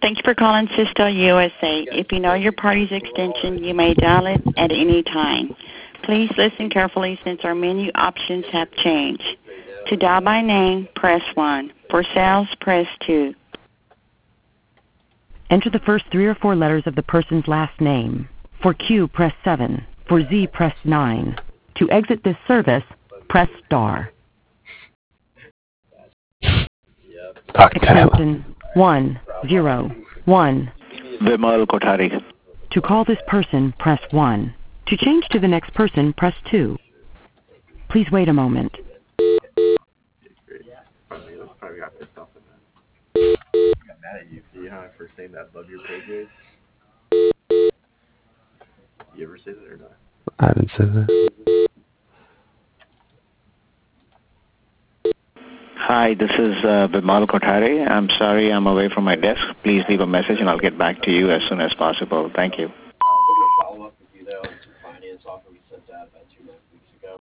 Thank you for calling Cisco USA. If you know your party's extension, you may dial it at any time. Please listen carefully since our menu options have changed. To dial by name, press 1. For sales, press 2. Enter the first 3 or 4 letters of the person's last name. For Q, press 7. For Z, press 9. To exit this service, press star. Extension 101. Vimal Kothari. To call this person, press 1. To change to the next person, press 2. Please wait a moment. Probably got pissed off at that. I got mad at you. See how I first saying that love your pay grade? You ever say that or not? I haven't said that. Hi, this is Vimal Kothari. I'm sorry I'm away from my desk. Please leave a message and I'll get back to you as soon as possible. Thank you. We're going to follow up with you, though, on some finance offer we sent out about 2 weeks ago.